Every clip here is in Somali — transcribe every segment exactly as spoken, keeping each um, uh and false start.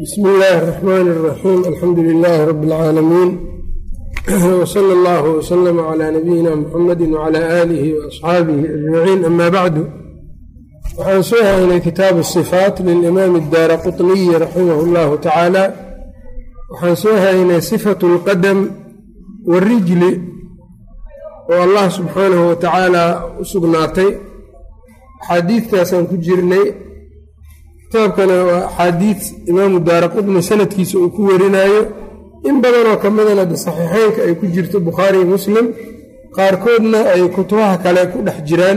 بسم الله الرحمن الرحيم الحمد لله رب العالمين وصلى الله وسلم على نبينا محمد وعلى آله وأصحابه أجمعين أما بعد waxaan soo haynay kitaabu الصفاat lilimaam الdaaraqطniyi raximah اllahu tacaala waxaan soo haynay صifaة اlqadam waاrijli oo allah subxaanahu wa tacaala u sugnaatay axaadiidtaasaan ku jirnay kitaabkana waa axaadiid imaamu daaraqutni sanadkiisa uu ku warinayo in badanoo ka midana de saxiixeynka ay ku jirto bukhaari iyo muslim qaarkoodna ay kutubaha kale ku dhex jiraan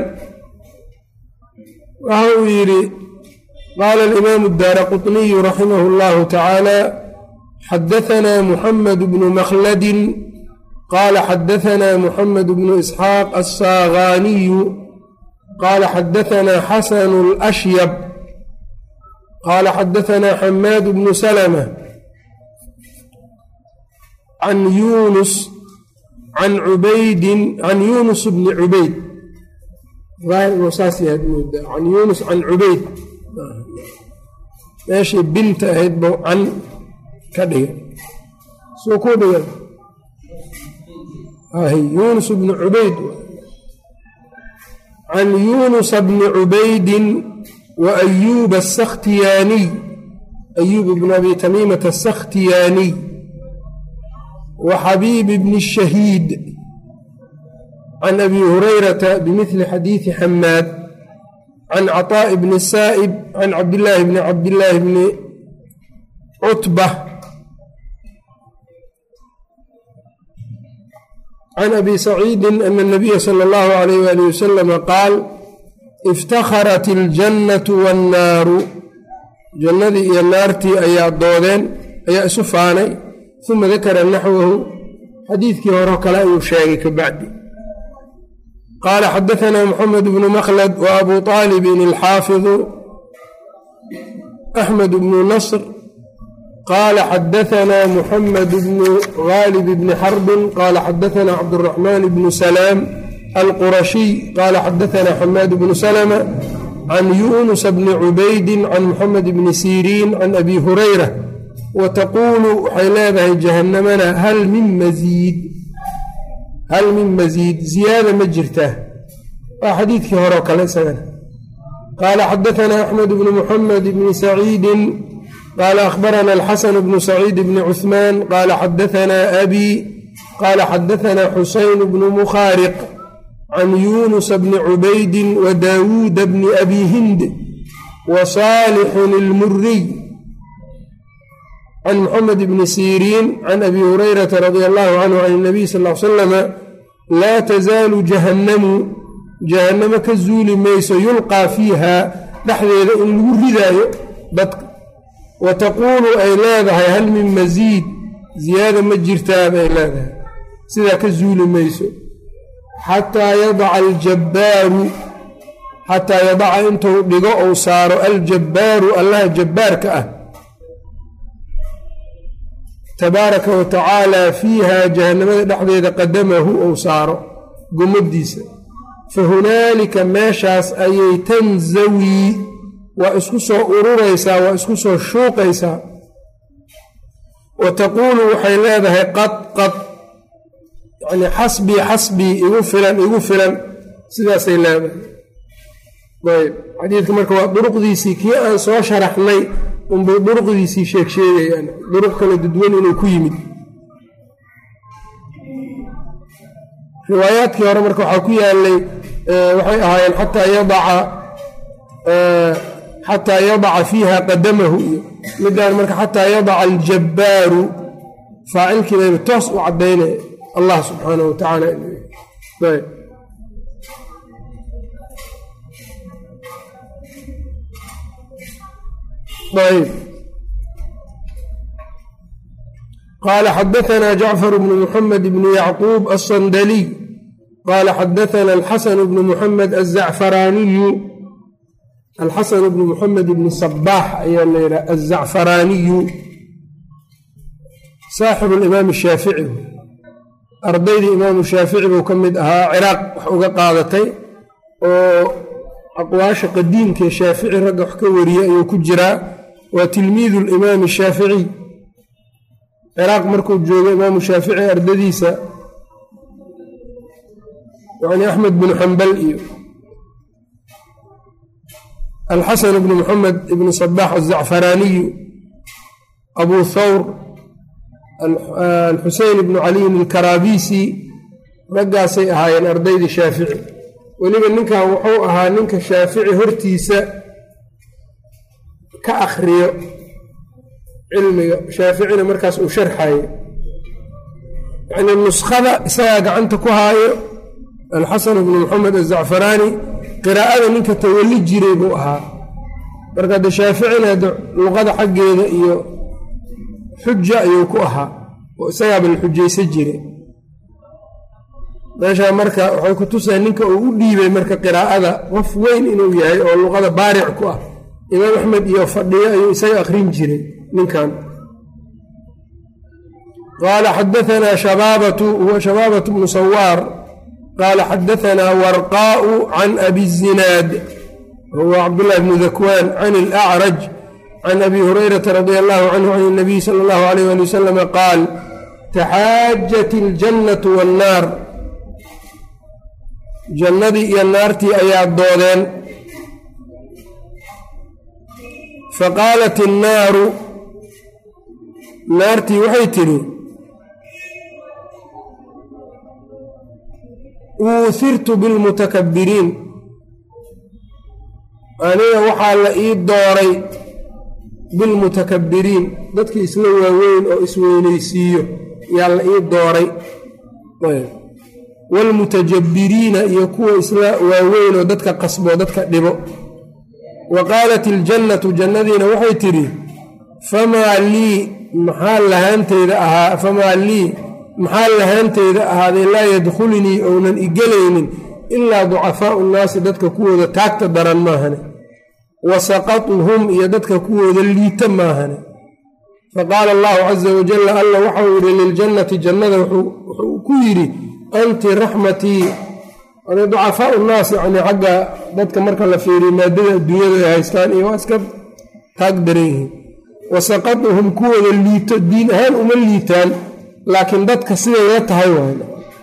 waxa uu yidhi qaala alimaamu daaraqutniyu raximahu اllahu tacaala xadahanaa muxamed bnu makhladin qaala xadahanaa muxamed bnu isxaaq assaagaaniyu qaala xadahanaa xasanu اlashyab qaala xadahanaa xamaad bnu salma can yunus can cubaydin can yunus bni cubayd saas yahaad moodaa can yunus can cubayd meeshii binta ahayd bou can ka dhiga suu ku dhiga yunus bni cubayd can yunusa bni cubaydin wa ayuuba asakhtiyaaniy ayuub bnu abi tamiimata asakhtiyaaniy wa xabiib bni shahiid can abi hurayrata bimidli xadiidi xamaad can caطaaءi bni saa'ib can cabdillaahi bni cabdillaahi bni cutba can abi saciidin ana اnabiya salى اllahu alayh wali wasalama qaal iftakharat اljannatu waannaaru jannadii iyo naartii ayaa doodeen ayaa isu faanay uma dakara naxwahu xadiidkii hore kale ayuu sheegay ka bacdi qaala xadahanaa moxamed bnu makhlad wa abu طaalibin alxaafidu axmed bnu nasr qaala xadahanaa muxamed bnu gaalib bni xarbin qaala xadahanaa cabduraxmaan bnu salaam alqurashiy qaala xadahanaa xamaad bnu salma can yunusa bni cubaydin can muxamed bni siriin can abi hurayra wa taquulu waxay leedahay jahannamana hal min masiid hal min masiid ziyaada ma jirtaa waa xadiidkii horeo kale isagana qaala xadahanaa axmed bnu muxamed bni saciidin qaala akhbarana alxasan bnu saciid bni cuhmaan qaala xadahanaa abi qaala xadahanaa xusayn bnu mukhaariq can yunusa bni cubaydin wa daawuuda bni abi hind wa saalixun ilmuriy can muxamed bni siriin can abi hurayrata radia allahu canhu can اnabiy sal l slama laa tasaalu jahannamu jahannamo ka zuuli mayso yulqaa fiiha dhexdeeda in lagu ridaayo dadka wa taquulu ay leedahay hal min masiid ziyaada ma jirtaa bay leedahay sidaa ka zuuli mayso xataa yadaca aljabbaaru xataa yadaca intuu dhigo ou saaro aljabbaaru allaha jabbaarka ah tabaaraka wa tacaala fiiha jahannamada dhexdeeda qadamahu ou saaro gomadiisa fa hunaalika meeshaas ayay tanzawii waa isku soo ururaysaa waa isku soo shuuqaysaa wa taquulu waxay leedahay qad qad yacnii xasbii xasbii igu filan igu filan sidaasay leedahay ayb xadiidka marka waa duruqdiisii kii aan soo sharaxnay unbay duruqdiisii sheeg sheegayaan duruq kale dadwan inuu ku yimid riwaayaadkii hore marka waxaa ku yaalay waxay ahaayeen xataa yadaca xataa yadaca fiiha qadamahu iyo midaan marka xataa yadaca aljabbaaru faacilkii bayba toos u caddaynaya allah subxaanahu wa tacaala ayb ayb qaala xadahanaa jacfar bnu muxamed bni yacquub alsandaliy qaala xadahanaa alxasan bnu muxamed azacfaraaniyu alxasan bnu muxamed bni sabaax ayaa la yidhaha azacfaraaniyu saaxibu limaam shaafici ardaydii imaamu shaafici buu ka mid ahaa ciraaq wax uga qaadatay oo aqwaasha qadiimkae shaafici ragga wax ka wariyey ayuu ku jiraa waa tilmiidu alimaami shaaficiy ciraaq markuu joogo imaamu shaafici ardadiisa yani axmed bnu xambal iyo alxasan bnu moxamed ibnu sabaax azacfaraaniyu abu thawr alxuseyn ibnu caliyin alkaraabisi raggaasay ahaayeen ardaydii shaafici weliba ninkan wuxuu ahaa ninka shaafici hortiisa ka akhriyo cilmiga shaaficina markaas uu sharxayo yacnii nuskhada isagaa gacanta ku haayo alxasan bnu moxamed azacfaraani qiraa'ada ninka tawalli jiray buu ahaa marka de shaaficina de luqada xaggeeda iyo xuja ayuu ku ahaa oo isagaaba la xujaysan jiray meeshaa marka waxay ku tusahay ninka uu u dhiibay marka qiraa'ada qof weyn inuu yahay oo luqada baaric ku ah imaam axmed iyo fadhiyo ayuu isaga akhrin jiray ninkan qaala xadaanaa shabaabatu huwa shabaabatu bnu sawaar qaala xadaanaa warqaa'u can abi zinaad huwa cabdullahi bnu dakwaan can alacraj can abi hurayrata radia allahu canhu can اnabiy sala allahu alayh ali wasalama qaal taxaajat iljannatu waannaar jannadii iyo naartii ayaa doodeen faqaalat innaaru naartii waxay tidhi uuhirtu bilmutakabbiriin aniga waxaa la ii dooray bilmutakabbiriin dadkii isla waaweyn oo isweynaysiiyo yaa la ii dooray waalmutajabbiriina iyo kuwa isla waaweyn oo dadka qasbo dadka dhibo wa qaalat iljannatu jannadiina waxay tidhi famaa lii maxaa lahaanteyda ahaa famaa lii maxaa lahaanteyda ahaaday laa yadkhulunii ounan igelaynin ilaa ducafaau nnaasi dadka kuwooda taagta daran maahane wa saqatuhum iyo dadka kuwooda liita maahane faqaala allahu caza wajalla alla waxau yidhi liljannati jannada wuxuu ku yidhi anti raxmatii ducafaau nnaas yani xagga dadka marka la fiiriyo maadada adduunyada ay haystaan iyo waa iska taag daran yihiin wasaqaduhum kuwooda liito diin ahaan uma liitaan laakiin dadka siday la tahay waayb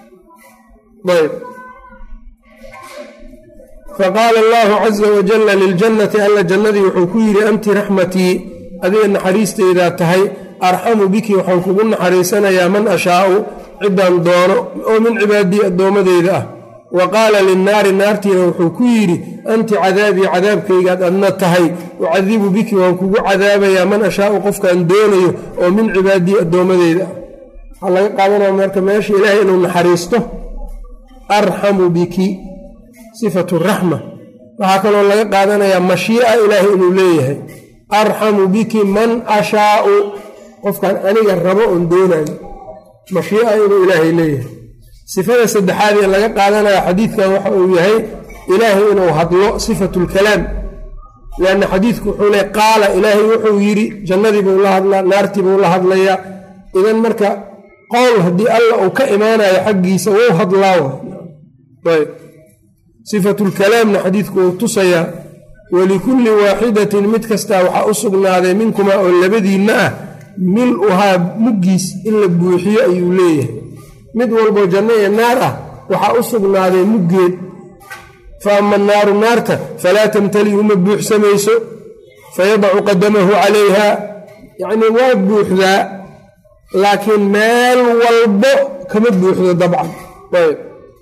faqaala allahu caza wajalla liljannati alla jannadii wuxuu ku yidhi anti raxmatii adiga naxariisteydaa tahay arxamu biki waxaan kugu naxariisanayaa man ashaau ciddaan doono oo min cibaadii addoommadeyda ah wa qaala linnaari naartiina wuxuu ku yidhi anti cadaabii cadaabkaygaad adna tahay ucadibu biki waan kugu cadaabayaa man ashaau qofkaan doonayo oo min cibaadii addoommadeyda ah waxaa laga qaadanaya marka meesha ilaahay inuu naxariisto arxamu biki sifatu raxma waxaa kaloo laga qaadanayaa mashiica ilaahay inuu leeyahay arxamu biki man ashaau qofkaan aniga rabo oon doonayo mashiica inuu ilaahay leeyahay sifada saddexaad ee laga qaadanaya xadiidkan waxa uu yahay ilaahay inuu hadlo sifatu lkalaam lianna xadiidku wuxuu le qaala ilaahay wuxuu yidhi jannadii buu la hadlaa naartii buu la hadlayaa idan marka qowl haddii alla uu ka imaanayo xaggiisa wou hadlaa ayb sifatu lkalaamna xadiidku uu tusayaa walikulli waaxidatin mid kastaa waxaa u sugnaaday minkumaa oo labadiinna ah mil-uhaa muggiis in la buuxiyo ayuu leeyahay mid walboo janno iyo naar ah waxaa u sugnaaday muggeed fa ama annaaru naarta falaa tamtali uma buuxsamayso fayadacu qadamahu calayha yacnii waa buuxdaa laakiin meel walbo kama buuxdo dabcan ayb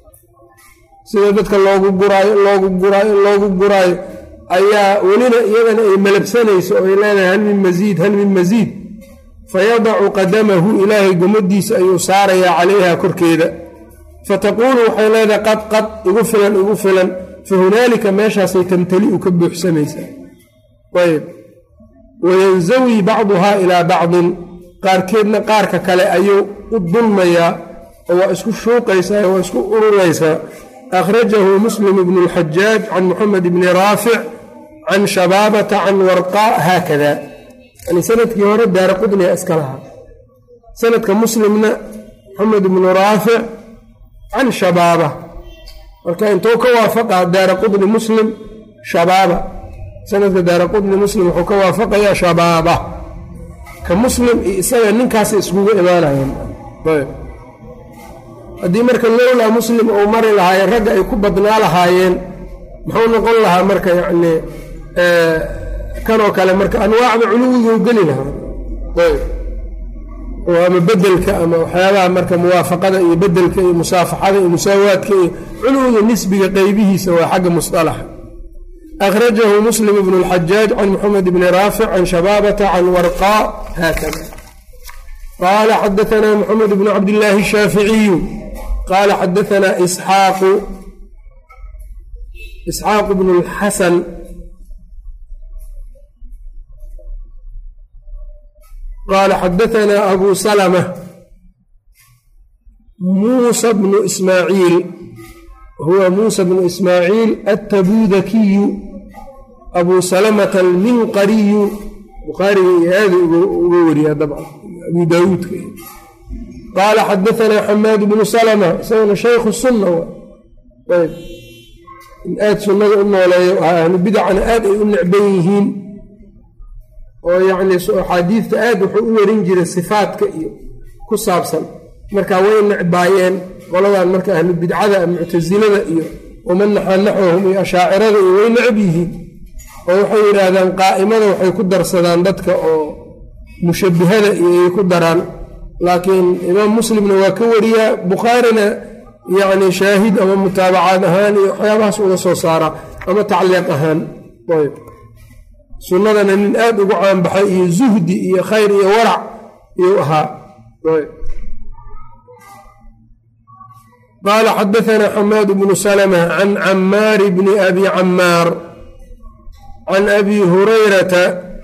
sida dadka loogu guraayo loogu guraayo loogu guraayo ayaa welina iyadana ay malabsanayso oo ay leedahay hal min masiid hal min masiid fayadacu qadamahu ilaahay gomadiisa ayuu saarayaa calayha korkeeda fataquulu waxay leedahay qad qad igu filan igu filan fa hunaalika meeshaasay tamtali'u ka buuxsamaysaa ayb wayanzawii bacduhaa ilaa bacdin qaarkeedna qaarka kale ayuu u dulmayaa oo waa isku shuuqaysaa waa isku ururaysaa akhrajahu muslim ibnu اlxajaaj can muxamed bni raafic can shabaabata can warqaa haakada yani sanadkii hore daara qudniga iska lahaa sanadka muslimna moxamed ibnu raafic can shabaaba marka intuu ka waafaqaa daara qudni muslim shabaaba sanadka daaraqutni muslim wuxuu ka waafaqayaa shabaaba ka muslim iyo isaga ninkaas iskugu imaanayeen haddii marka lowlaa muslim uu mari lahaayeen ragga ay ku badnaa lahaayeen muxuu noqon lahaa marka yacni kanoo kale marka anwaacda culuwiga u geli lahaa oo ama bedelka ama waxyaabaha marka muwaafaqada iyo bedelka iyo musaafaxada iyo musaawaadka iyo culuwiga nisbiga qeybihiisa waa xagga musطalaxa akhrajahu muslim ibnu اlxajaaj can moxamed bni raafic can shabaabata can warqaa haakada qaala xadaanaa moxamed bnu cabdillaahi الshaaficiyu qaala xadaanaa isxaaqu isxaaq bnu اlxasan qaala xadaanaa abu salmة muusa bnu ismaaciil huwa muusa bnu ismaaciil aلtabudakiyu abu salmة alminqariyu bukhaariga iyo aada uga wariyaa dabcan abu daawuudka qaala xadaanaa xamaad bnu salmة isaguna shaykhu sunna ayb in aada sunnada u nooleeyo ahlu bidacana aad ay u necban yihiin oo yacni axaadiidta aad wuxuu u warin jiray sifaadka iyo ku saabsan markaa way necbaayeen qoladan marka ahlu bidcada muctasilada iyo waman naxaa naxwahum iyo ashaacirada iyo way necab yihiin oo waxay yidhaahdaan qaa'imada waxay ku darsadaan dadka oo mushabbihada iyo ay ku daraan laakiin imaam muslimna waa ka wariyaa bukhaarina yacni shaahid ama mutaabacaad ahaan iyo waxyaabahaas uga soo saara ama tacliiq ahaan ayb sunnadana nin aad ugu caanbaxay iyo zuhdi iyo khayr iyo warac iyuu ahaa qaala xadaanaa xamaad bnu salmة can camaar bni abi camaar can abi hurayrata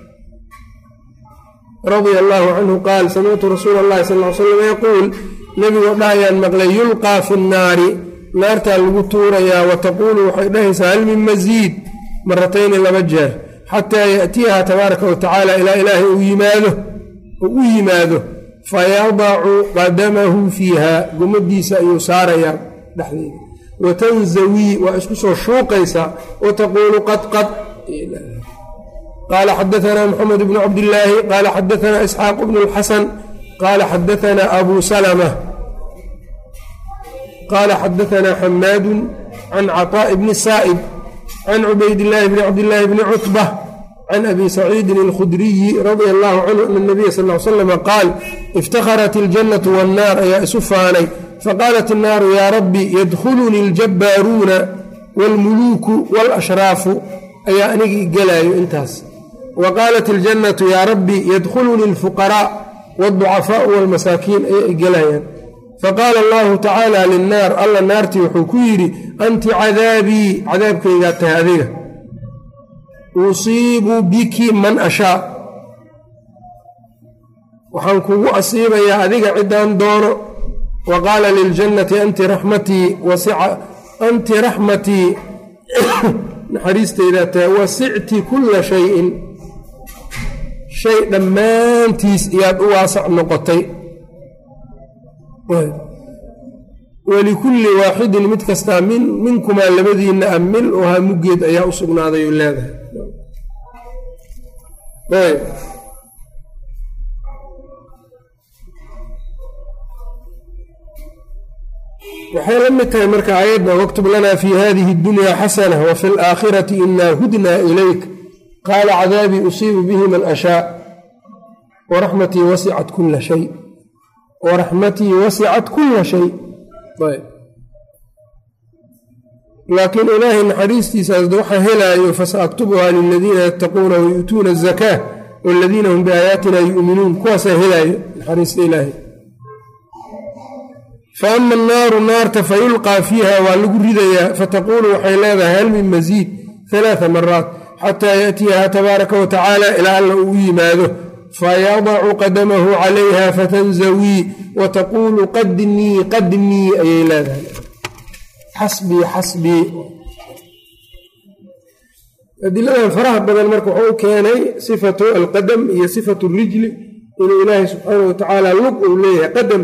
radia allahu canhu qaal samictu rasuula اllahi sal ly slam yaquul nebigoo dhahayaan maqlay yulqaa fi nnaari naartaa lagu tuurayaa wa taquulu waxay dhahaysaa hal min masiid maratayni laba jeer xataa yaأtiyaha tabaaraka wa tacaala ilaa ilaahay uu yimaado uu u yimaado fayadacu qadamahu fiiha gomadiisa ayuu saarayaa dhexdeeda watanzawii waa isku soo shuuqaysaa wataquulu qad qad qaala xadaanaa moxamed bnu cabdillaahi qaala xadaanaa isxaaq bnu اlxasan qaala xadaanaa abu salmة qaala xadaanaa xamaadu can caطaaءi bni saa'ib can cubaydillaahi bni cabdillaahi bni cutbة can abi saciidin اlkhudriyi radia allahu canhu ana nabiya sal l slm qaal iftakharat iljannatu wannaar ayaa isu faanay faqaalat innaaru yaa rabbi yadkhulunii aljabbaaruuna wاlmuluuku wاlashraafu ayaa anigi igelaayo intaas wa qaalat iljannatu yaa rabbi yadkhulunii alfuqaraa wاlducafaau wاlmasaakiin ayaa igelayaan faqaala allahu tacaala linnaar alla naartii wuxuu ku yidhi anti cadaabii cadaabkaygaa tahay adiga usiibu biki man ashaa waxaan kugu asiibayaa adiga ciddaan doono wa qaala liljannati anti raxmatii anti raxmatii naxariistaydaa tahay wasicti kulla shayin shay dhammaantiis iyaad u waasac noqotay walikulli waaxidin mid kastaa minkumaa labadiinna a mil-uhaa muggeed ayaa u sugnaaday oo leedahay waxay la mid tahay marka aayadda waktub lanaa fii hadihi اddunyaa xasana wafi اlaakhirati inaa hudnaa ilayk qaala cadaabii usiibu bihi man ashaa waraxmatii wasicat kula shay waraxmatii wasicat kula shay laakiin ilaahay naxariistiisaas waxa helaayo fasaaktubuhaa liladiina yattaquuna wayu'tuuna azakaa waaladiina hum biaayaatina yu'minuun kuwaasaa helaayo naxariista ilaahay fa ama annaaru naarta fayulqaa fiiha waa lagu ridayaa fataquulu waxay leedahay hal min masiid halaaa maraat xataa yaأtiyaha tabaaraka wa tacaala ilaa alla uu yimaado fayadacu qadamahu calayha fatanzawii wataquulu qadnii qadnii ayay leedahay xasbii xasbii adiladan faraha badan marka wuxuu u keenay sifatu alqadam iyo sifatu rijli inuu ilaahay subxaanahu watacaala lug uu leeyahay qadam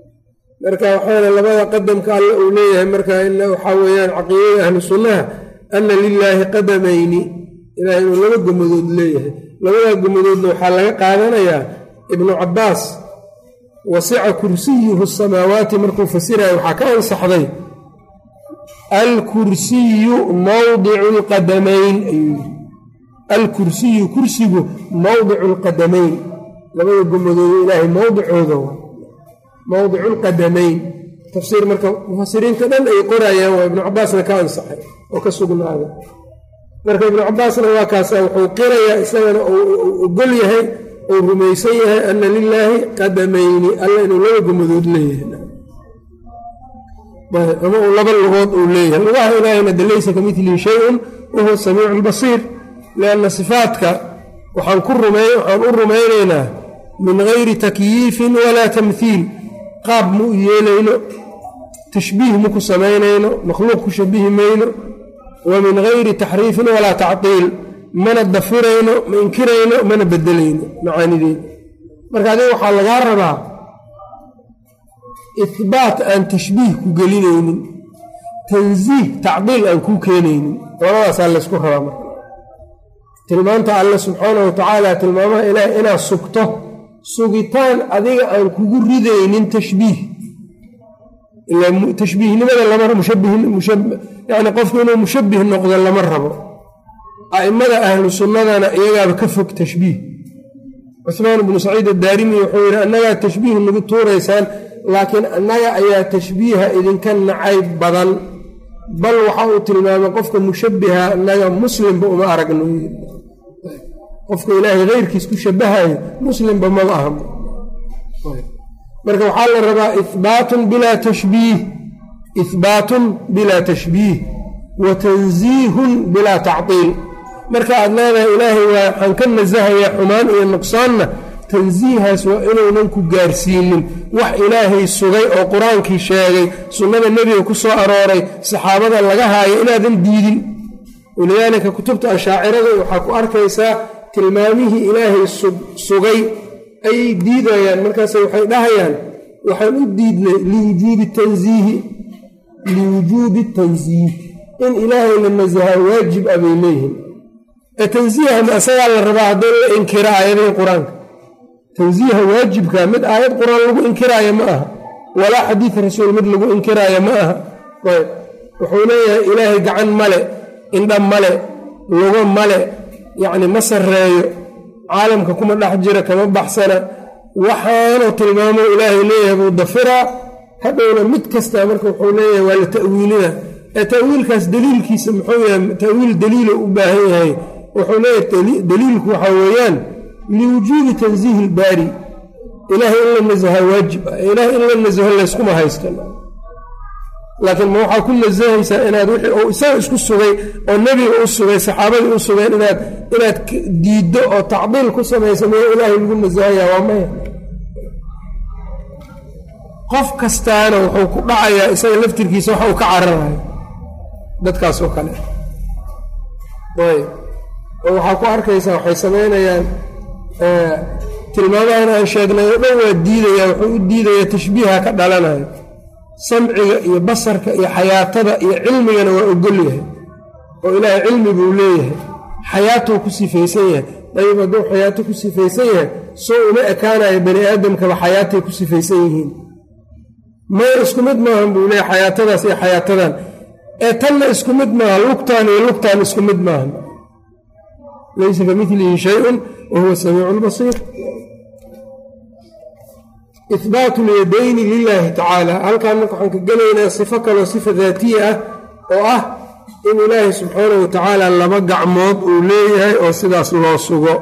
marka waxaana labada qadamka alle uu leeyahay marka in waxaa weeyaan caqiidada ahlu sunnaha ana lilaahi qadamayni ilahay inuu laba gomadood leeyahay labadaa gomadoodna waxaa laga qaadanayaa ibnu cabbaas wasica kursiyuhu asamaawaati markuu fasiraya waxaa ka ansaxday alkursiyu mawdicu lqadamayn ayuu yiri alkursiyu kursigu mawdicu lqadamayn labada gomadoodo ilaahay mawdicooda mawdicu lqadamayn tafsiir marka mufasiriinta dhan ay qorayaan waa ibnu cabbaasna ka ansaxay oo ka sugnaaday marka ibnu cabbaasna waa kaasa wuxuu qirayaa isagana uu ogol yahay uu rumaysan yahay ana lilaahi qadamayni alla inuu laba gomadood leeyahay ama uu laba lugood uu leeyahay lugaha ilaahayna de laysa ka milihi shay-un wahuwa samiicu lbasiir lianna sifaadka waxaan ku rumey waxaan u rumaynaynaa min gayri takyiifin walaa tamhiil qaab ma u yeelayno tashbiih maku samaynayno makhluuq ku shabihi mayno wa min gayri taxriifin walaa tactiil mana dafirayno ma inkirayno mana bedelayno macaanideeda marka adiga waxaa lagaa rabaa ihbaat aan tashbiih ku gelinaynin tansiih tacdiil aan kuu keenaynin labadaasaa laysku rabaa marka tilmaanta alle subxaanahu watacaala tilmaamaha ilaah inaad sugto sugitaan adiga aan kugu ridaynin tashbiih ila tashbiihnimada lama mushabyani qofku inuu mushabbih noqdo lama rabo a'immada ahlu sunnadana iyagaaba ka fog tashbiih cusmaan ibnu saciid addaarimi wuxuu yidhi annagaa tashbiih nagu tuuraysaan laakiin annaga ayaa tashbiiha idinka nacayb badan bal waxa uu tilmaamay qofka mushabbiha annaga muslimba uma aragno qofka ilaahay keyrkiis ku shabahayo muslimba maba aha marka waxaa la rabaa ihbaatun bilaa tashbiih ihbaatun bilaa tashbiih wa tansiihun bilaa tactiil marka aad leedahay ilaahay waa waxaan ka nasahayaa xumaan iyo nuqsaanna tansiihaas waa inuunan ku gaarsiinin wax ilaahay sugay oo qur-aankii sheegay sunnada nebiga ku soo arooray saxaabada laga haayo inaadan diidin walidaalika kutubta ashaacirada waxaa ku arkaysaa tilmaamihii ilaahay sugay ayay diidayaan markaas waxay dhahayaan waxaan u diidnay liwujuubi tansiihi liwujuubi tansiih in ilaahay la nasahaa waajib a bay leeyihin ee tansiiha ma asagaa la rabaa haddii la inkira aayadihii qur-aanka tansiiha waajibka mid aayad qur-aan lagu inkiraayo ma aha walaa xadiid rasuul mid lagu inkiraayo ma aha ayb wuxuu leeyahay ilaahay gacan male indha male lugo male yacni ma sarreeyo caalamka kuma dhex jira kama baxsana waxaanuu tilmaamo ilaahay leeyahay buu dafiraa hadhowna mid kastaa marka wuxuu leeyahay waa la ta'wiilina ee ta'wiilkaas daliilkiisa muxuu yahay ta'wiil daliilo u baahan yahay wuxuu leeyahay daliilku waxaa weeyaan liwujuubi tansiihi ilbaari ilaahay in la nasaha waajib ah ilaahay in la nasaho layskuma haystan laakiin ma waxaa ku nasahaysaa inaad wixii uu isaga isku sugay oo nebiga u sugay saxaabadii u sugeen inaad inaad diiddo oo tacdiil ku samaysa miya ilaahay lagu nasahayaa waa maya qof kastaana wuxuu ku dhacayaa isaga laftirkiisa waxa uu ka cararayo dadkaas oo kale ayb oo waxaa ku arkaysaa waxay samaynayaan tilmaamahan aan sheegnay oo dhan waa diidayaa wuxuu u diidayaa tashbiiha ka dhalanayo samciga iyo basarka iyo xayaatada iyo cilmigana waa ogol yahay oo ilaahay cilmi buu leeyahay xayaatuu ku sifaysan yahay dayib hadduu xayaato ku sifaysan yahay soo uma ekaanayo bani aadamkaba xayaatay ku sifaysan yihiin maya isku mid maahan buu leeyahay xayaatadaas iyo xayaatadan ee tanna isku mid maaha lugtaan iyo lugtaan isku mid maahan laysa ka milihi shay-un wa huwa samiicu lbasiir ihbaatu lyadayni lilaahi tacaala halkaan marka waxaan ka gelaynaa sifo kaloo sifa daatiya ah oo ah in ilaahay subxaanahu wa tacaala laba gacmood uu leeyahay oo sidaas loo sugo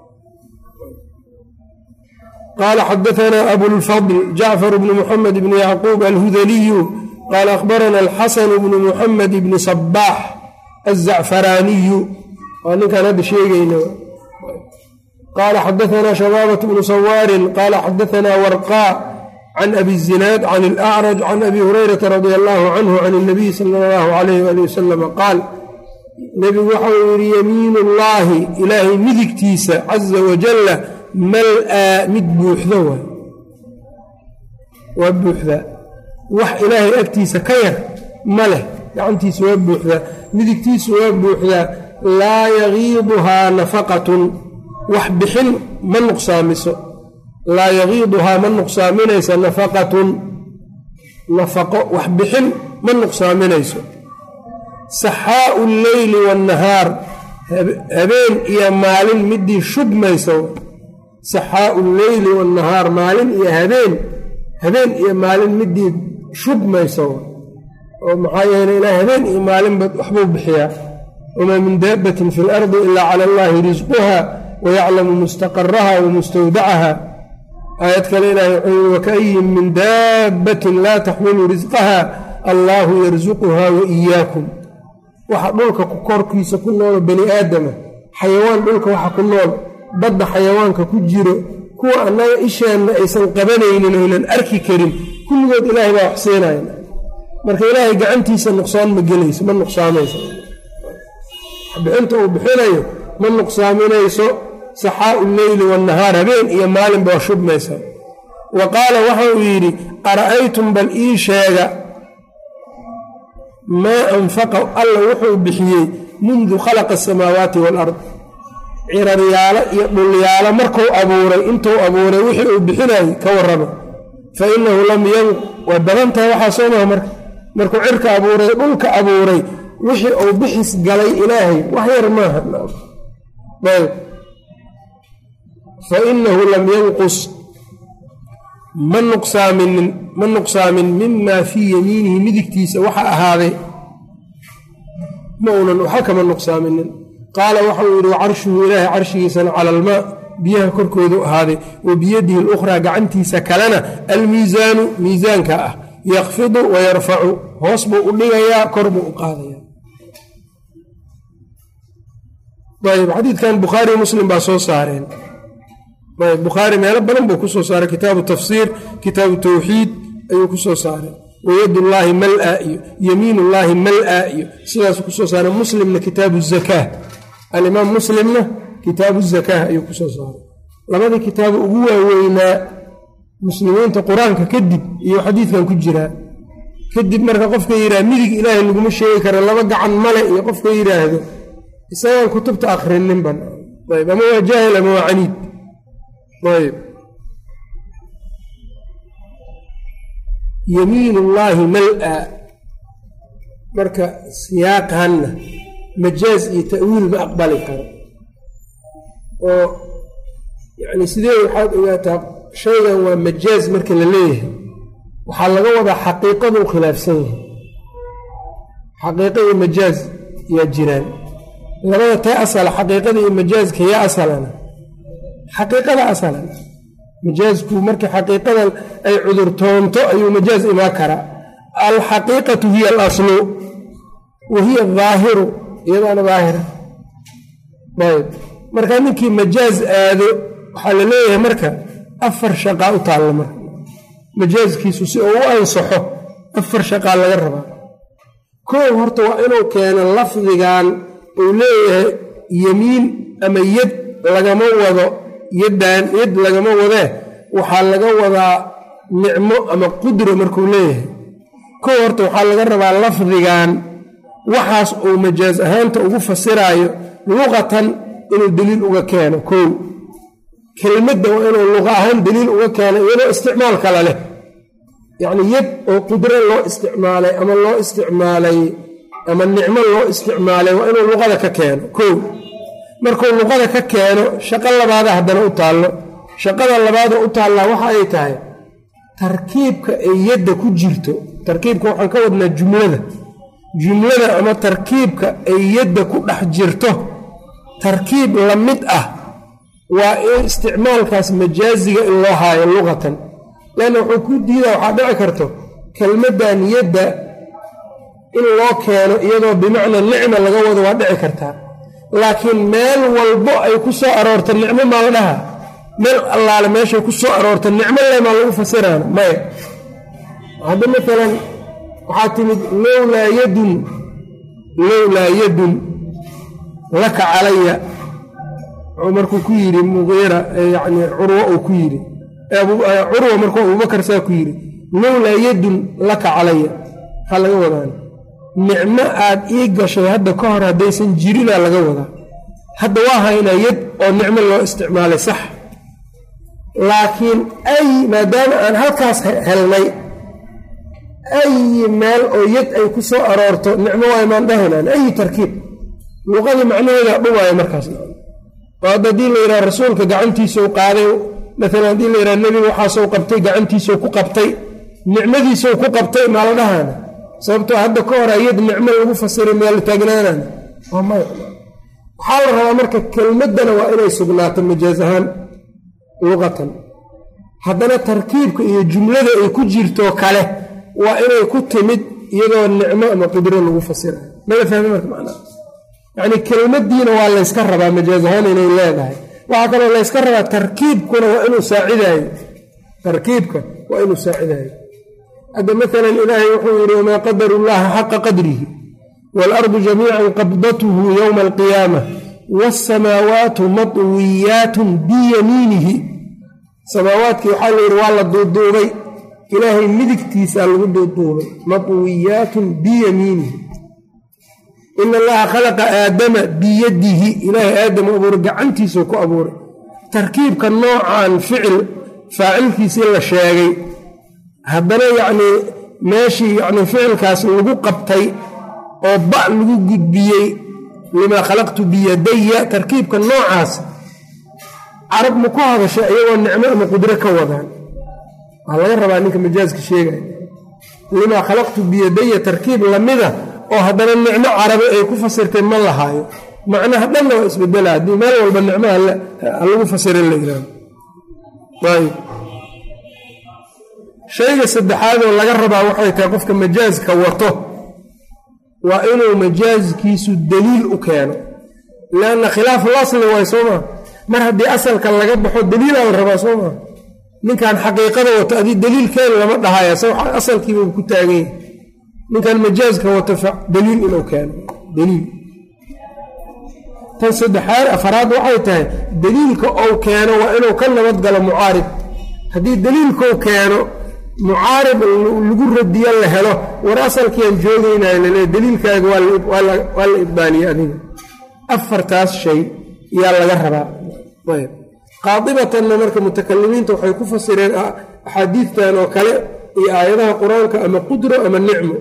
qaala xadaanaa abulfadl jacfar bnu muxamed bni yacquub alhudaliyu qaala akhbarana alxasanu bnu muxamed bni sabaax alzacfaraaniyu waa ninkaan hadda sheegayna qaala xadaanaa shabaabat bnu sawaarin qaala xadaanaa warqaa can abi zinaad can alacraj can abi hurayrata radia allaahu canhu can اnabiy sala allahu alayh ali wasalama qaal nebigu waxau yidhi yamiin ullaahi ilaahay midigtiisa caza wajalla mal-aa mid buuxdo waay waa buuxdaa wax ilaahay agtiisa ka yar ma leh gacantiisa waa buuxdaa midigtiisu waa buuxdaa laa yagiiduhaa nafaqatun wax bixin ma nuqsaamiso laa yagiiduhaa ma nuqsaaminayso nafaqatun nafaqo wax bixin ma nuqsaaminayso saxaa'u lleyli waannahaar habeen iyo maalin midii shubmayso saxaa'u lleyli waannahaar maalin iyo habeen habeen iyo maalin midii shubmayso oo maxaa yeelay ilaa habeen iyo maalinba waxbuu bixiyaa wamaa min daabbatin fi lardi ilaa cala allaahi risquha wayaclamu mustaqaraha wamustawdacaha aayad kale ilaahay wuxuu yii waka'yin min daabbatin laa taxmilu risqaha allaahu yarsuquhaa wa iyaakum waxa dhulka korkiisa ku noolo bani aadama xayawaan dhulka waxa ku nool badda xayawaanka ku jiro kuwa annaga isheenna aysan qabanaynin oynan arki karin kulligood ilaahay baa wax siinaya marka ilaahay gacantiisa nuqsaan ma gelayso ma nuqsaamayso bixinta uu bixinayo ma nuqsaaminayso saxaa'u lleyli waannahaar habeen iyo maalinba waa shubmaysa wa qaala waxa uu yidhi ara'aytum bal ii sheega maa anfaqa alla wuxuu bixiyey mundu khalaqa asamaawaati waalard ciraryaalo iyo dhulyaalo markuu abuuray intuu abuuray wixii uu bixinayay ka warrama fa innahu lam yanq waa badan tahay waxaa soo maha marka markuu cirka abuuray dhulka abuuray wixii uu bixis galay ilaahay wax yar maaha ayb fa innahu lam yanqus ma nuqsaaminin ma nuqsaamin mimaa fii yamiinihi midigtiisa waxa ahaaday ma unan waxa kama nuqsaaminin qaala waxauu yidhi wacarshuhu ilaahay carshigiisana cala almaa biyaha korkoodu ahaaday wa biyadihi alukhraa gacantiisa kalena almiisaanu miisaanka ah yakfidu wayarfacu hoos buu u dhigayaa kor buu u qaadayaa ayb xadiidkan bukhaari muslim baa soo saareen ayb bukhaari meelo badan buu kusoo saaray kitaabu tafsiir kitaabu tawxiid ayuu kusoo saaray wayadullaahi mal-a iyo yamiinullaahi mal-a iyo sidaasuu kusoo saaray muslimna kitaabu zakaa alimaam muslimna kitaabu zakaa ayuu kusoo saaray labadii kitaabu ugu waaweynaa muslimiinta qur-aanka kadib iyo xadiidkan ku jiraa kadib marka qofka yidhaha midig ilaahay laguma sheegi kara laba gacan male iyo qofka yidhaahdo isagaan kutubta akhrininban ayb ama waa jaahil ama waa caniid ayb yamiinullaahi mal-a marka siyaaqanna majaaz iyo ta'wiil ma aqbali karo oo yacni sidee waxaad ogaataa shaygan waa majaaz marka la leeyahay waxaa laga wadaa xaqiiqaduu khilaafsan yahay xaqiiqa iyo majaaz yaa jiraan labada tee asala xaqiiqada iyo majaazka yaa asalana xaqiiqada asalan majaazku markii xaqiiqadan ay cudurtoonto ayuu majaaz imaan karaa alxaqiiqatu hiya alaslu wa hiya adaahiru iyadaana daahira ayb markaa ninkii majaaz aado waxaa la leeyahay marka afar shaqaa u taalla marka majaazkiisu si uu u ansaxo afar shaqaa laga rabaa koow horta waa inuu keeno lafdigan uu leeyahay yemiin ama yad lagama wado yaddaan yad lagama wadee waxaa laga wadaa nicmo ama qudra markuu leeyahay koow horta waxaa laga rabaa lafdigan waxaas uu majaaz ahaanta ugu fasiraayo luqatan inuu daliil uga keeno koow kelmadda waa inuu luqa ahaan daliil uga keeno iyadoo isticmaal kale leh yacni yad oo qudro loo isticmaalay ama loo isticmaalay ama nicmo loo isticmaalay waa inuu luqada ka keeno koow markuu luqada ka keeno shaqo labaada haddana u taallo shaqada labaada u taallaa waxa ay tahay tarkiibka ay yadda ku jirto tarkiibka waxaan ka wadnaa jumlada jumlada ama tarkiibka ay yadda ku dhex jirto tarkiib la mid ah waa in isticmaalkaas majaaziga in loo haayo luqatan leanna wuxuu ku diidaa waxaa dhici karto kelmaddan yadda in loo keeno iyadoo bimacna nicma laga wado waa dhici kartaa laakiin meel walbo ay ku soo aroorta nicmo maa la dhaha meel allaale meeshay ku soo aroorta nicmo le maa lagu fasiraana maya hadda maalan waxaa timid lowlaa yadun lowlaa yadun laka calaya wuxuu markuu ku yidhi muqiira yacni curwa uu ku yidhi curwa markuu abubakar saa ku yidhi lowlaa yadun laka calaya maxaa laga wadaana nicmo aad ii gashay hadda ka hor haddaysan jirinaa laga wadaa hadda waa haynaa yad oo nicmo loo isticmaalay sax laakiin ay maadaama aan halkaas helnay ay meel oo yad ay ku soo aroorto nicmo waa imaan dhahaynaan ay tarkiib luqadii macnaheeda dhumaayo markaasna oo hadda haddii la yidhaha rasuulka gacantiisau qaaday maalan haddii la yidhaha nebiga waxaasou qabtay gacantiisau ku qabtay nicmadiisau ku qabtay maa la dhahaana sababtoo hadda ka hor ayad nicmo lagu fasiray meel taagnaanana waa maya waxaa la rabaa marka kelmaddana waa inay sugnaato majaaz ahaan luqatan haddana tarkiibka iyo jumlada ay ku jirtoo kale waa inay ku timid iyadoo nicmo ama qudro lagu fasirayo mala fahmi marka macnaha yacni kelmaddiina waa layska rabaa majaaz ahaan inay leedahay waxaa kaloo layska rabaa tarkiibkuna waa inuu saacidaayo tarkiibka waa inuu saacidaayo hadda maalan ilaahay wuxuu yidhi wamaa qadaru llaha xaqa qadrihi waalardu jamiican qabdatuhu yowma alqiyaama waasamaawaatu matwiyaatun biyamiinihi samaawaadkii waxaa la yidhi waa la duuduubay ilaahay midigtiisaa lagu duuduubay matwiyaatun biyamiinihi ina allaha khalaqa aadama biyadihi ilaahay aadamu abuuray gacantiisuu ku abuuray tarkiibka noocan ficil faacilkiisii la sheegay haddana yacnii meeshii yacnii ficilkaas lagu qabtay oo ba' lagu gudbiyey limaa khalaqtu biyadaya tarkiibka noocaas carab ma ku hadasha iyagoo nicmo ama qudro ka wadaan waa laga rabaa ninka majaaska sheegaya limaa khalaqtu biyadaya tarkiib lamida oo haddana nicmo carabi ay ku fasirtay ma lahaayo macnaha dhanna waa isbedela haddii meel walba nicmaha lagu fasirin la yidhahdo ayb shayga saddexaadoo laga rabaa waxay tahay qofka majaaska wato waa inuu majaaskiisu daliil u keeno lianna khilaaful asli waay soo maa mar haddii asalka laga baxo daliilaa la rabaa soo maa ninkan xaqiiqada wato adii daliilkeena lama dhahaya se asalkiiba ku taagan yahay ninkan majaaska wato daliil inuu keeno daliil tan saddexaad afaraad waxay tahay daliilka ou keeno waa inuu ka nabadgalo mucaarib haddii daliilkau keeno mucaarib lagu radiyo la helo war asalkiiaan joogaynayo laleey daliilkaaga waa la ibdaaliye adiga afartaas shay yaa laga rabaa ayb qaadibatanna marka mutakalimiinta waxay ku fasireen axaadiidtan oo kale iyo aayadaha qur-aanka ama qudro ama nicmo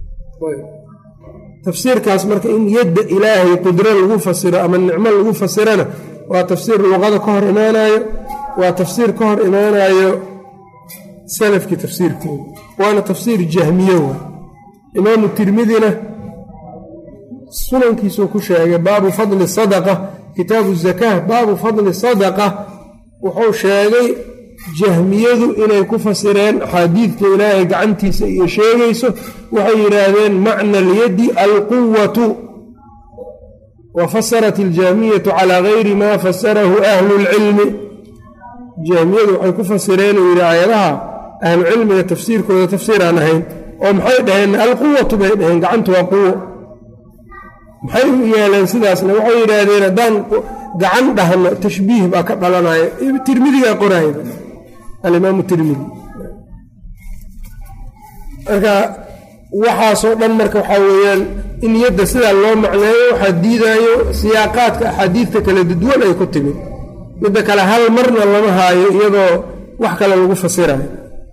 tafsiirkaas marka in yadda ilaahay qudro lagu fasiro ama nicmo lagu fasirana waa tafsiir luqada ka hor imaanayo waa tafsiir ka hor imaanayo salafkii tafsiirkooda waana tafsiir jahmiye wa imaamu tirmidina sunankiisuu ku sheegay baabu fadli sadaqa kitaabu zakaa baabu fadli sadaqa wuxuu sheegay jahmiyadu inay ku fasireen axaadiidka ilaahay gacantiisa iyo sheegayso waxay yidhaahdeen macna alyadi alquwatu wa fasarat iljahmiyatu calaa gayri maa fasarahu ahlu lcilmi jahmiyadu waxay ku fasireen uu yidhi aayadaha ahlucilmiga tafsiirkooda tafsiir aan ahayn oo maxay dhaheen alquwatu bay dhaheen gacantu waa quwo maxay u yeeleen sidaasna waxay yidhaahdeen haddaan gacan dhahno tashbiih baa ka dhalanaya tirmidigaa qoraaya alimaamu tirmidi marka waxaasoo dhan marka waxaa weeyaan in yadda sidaa loo macneeyo waxaa diidaayo siyaaqaadka axaadiidta kala duwan ay ku timid midda kale hal marna lama haayo iyadoo wax kale lagu fasirayo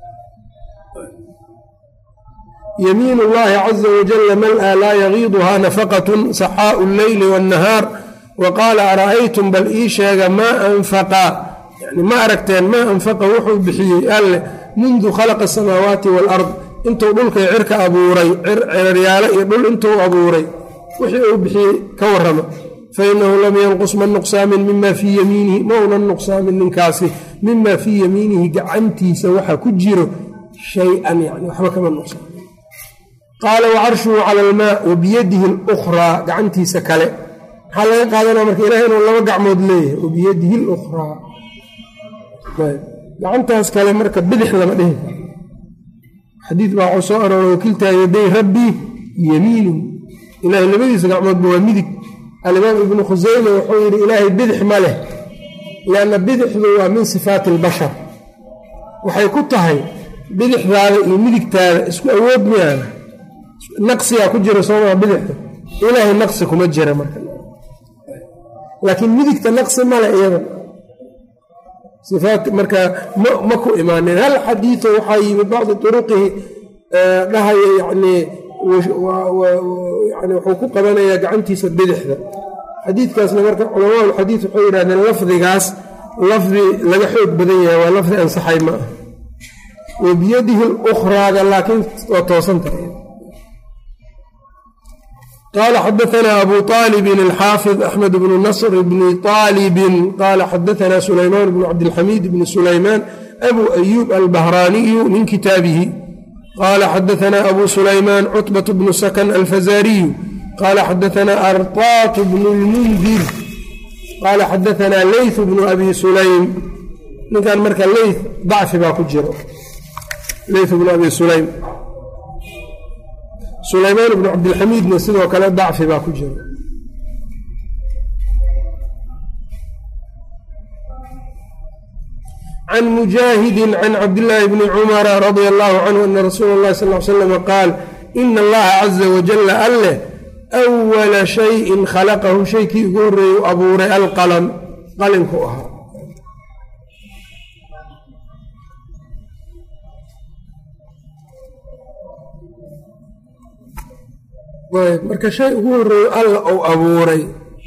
yamiin اllahi caza wajala mal-a laa yagiiduhaa nafaqatun saxaau اlleyli wاnnahaar wa qaala ara'aytum bal ii sheega maa anfaqa yani ma aragteen maa anfaqa wuxuu bixiyey alle mundu khalaqa asamaawaati wاlard intuu dhulkay cirka abuuray ciraryaalo iyo dhul intuu abuuray wixii uu bixiyey ka warrama fainahu lam yanqus man nuqsaamin mima fii yamiinihi maunan nuqsaamin ninkaasi mima fii yamiinihi gacantiisa waxa ku jiro shay-an yani waxba kama nuqsaamin qaala wacarshuhu cala almaa wa biyadihi alukhraa gacantiisa kale maxaa laga qaadanaa marka ilahay inuu laba gacmood leeyahay wa biyadihi alukhraa gacantaas kale marka bidix lama dhihi karo xadiid baa waxuu soo arooray wakiltaa yaday rabbii yamiinu ilahay labadiisa gacmoodba waa midig alimaam ibnu khusayme wuxuu yidhi ilaahay bidix ma leh lianna bidixdu waa min sifaati albashar waxay ku tahay bidixdaada iyo midigtaada isku awood miyaana naqsigaa ku jira soomaa bidixda ilaahay naqsi kuma jira marka laakiin midigta naqsi male iyada sifaat marka ma ma ku imaanin hal xadiido waxaa yimid bacdi turuqihi dhahaya yani yani wuxuu ku qabanayaa gacantiisa bidixda xadiidkaasna marka culamaa ulxadiid waxay yidhahdeen lafdigaas lafdi laga xoog badan yahay waa lafdi ansaxay ma ah wa biyadihi lukhraada laakiin waa toosan tahay qaala xadaanaa abu aalibin alxaafid axmed bnu nasr bni aalibin qaala xadaanaa sulaymaan bnu cabdilxamiid bni sulaymaan abu ayuub albahraaniyu min kitaabihi qaala xadaanaa abu sulaymaan cutbat bnu sakan alfazaariyu qaala xadaanaa arطaat bnu lmundir qaala xadaanaa leyth bnu abi sulaym ninkan marka leyth dacfi baa ku jiro leyth bnu abi sulaym sulaymaan bnu cabdilxamiidna sidoo kale dacfi baa ku jiro can mujaahidin can cabdillaahi bni cumara radia allahu canhu ana rasuula اllahi sal l slama qaal ina allaha caza wajalla alleh awala shayin khalaqahu shaykii ugu horreeyey u abuuray alqalam qalinku ahaa marka shay ugu horreeyo alla uu abuuray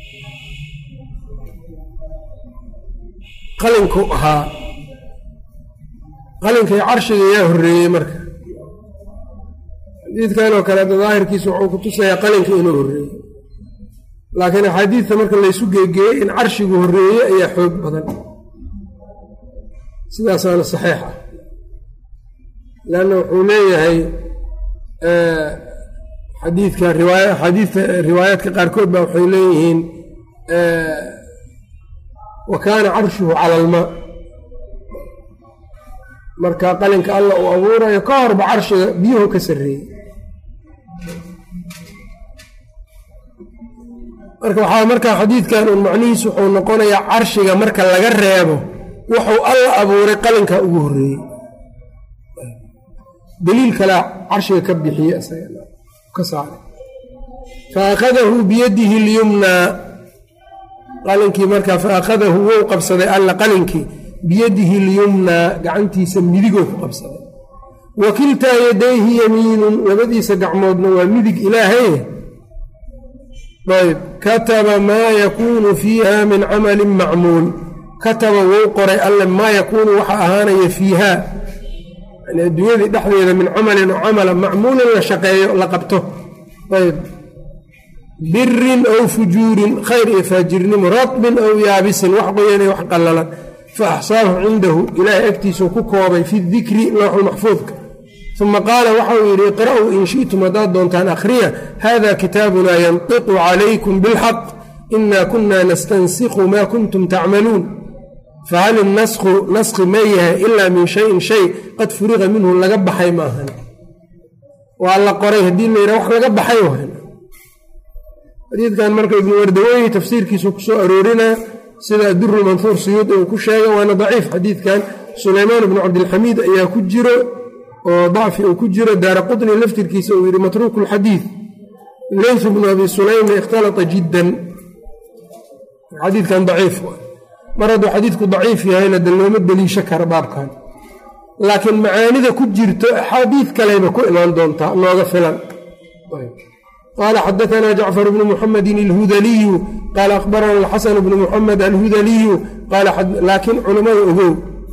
qalinku ahaa qalinkay carshiga yaa horreeyey marka xadiidkan oo kale daahirkiisa wuxuu ku tusayaa qalinka inuu horreeyey laakiin axaadiidta marka laysu geegeeyey in carshigu horreeye ayaa xoog badan sidaasaana saxiix ah leanna wuxuu leeyahay xadiidka riwaaya axaadiidta riwaayaadka qaarkood baa waxay leeyihiin wa kaana carshuhu cala almaa marka qalinka alla uu abuurayo ka horba carshiga biyuhu ka sarreeyey marka waxaa markaa xadiidkan un macnihiisu wuxuu noqonayaa carshiga marka laga reebo wuxuu alla abuuray qalinka ugu horreeyey daliil kalea carshiga ka bixiye isaga ka saaray fa akhadahu biyadihi lyumnaa qalinkii markaa fa akhadahu wou qabsaday alla qalinkii biyadihi lyumnaa gacantiisa midigoo ku qabsaday wa kiltaa yadayhi yamiinun labadiisa gacmoodna waa midig ilaahay ayb kataba maa yakuunu fiiha min camalin macmuul kataba wou qoray alle maa yakuunu waxa ahaanaya fiihaa yani adduunyadii dhexdeeda min camalin oo camala macmuulin la shaqeeyo la qabto ayb birin aw fujuurin khayr iyo faajirnimo radbin aw yaabisin wax qoyanay wax qallalan fa axsaahu cindahu ilaahay agtiisuu ku koobay fi dikri lowxul maxfuudka uma qaala waxau yidhi iqra'uu in shi'tum haddaad doontaan akhriya hada kitaabunaa yantiqu calaykum bilxaq ina kuna nastansikhu maa kuntum tacmaluun fahal inaskhu naskhi ma yahay ilaa min shayin shay qad furiqa minhu laga baxay maahan waa la qoray haddii la yidhaha wax laga baxay wahan xadiidkan marka ibnu wardaweyhi tafsiirkiisu ku soo aroorinaa sida aduru manhuur suyuud uu ku sheegay waana daciif xadiidkan sulaymaan bnu cabdilxamiid ayaa ku jiro oo dacfi uu ku jiro daara qutni laftirkiisa uu yidhi matruuku lxadiid leyth bnu abi sulaymna ikhtalata jiddan xadiidkan daciif mar hadduu xadiidku daciif yahayna de looma deliisho kara baabkan laakiin macaanida ku jirto axaadiid kaleyba ku imaan doontaa nooga filan qaala xadaanaa jacfar bnu muxamedin alhudaliyu qaala akhbarana alxasan bnu muxamed alhudaliyu laakiin culammada ogow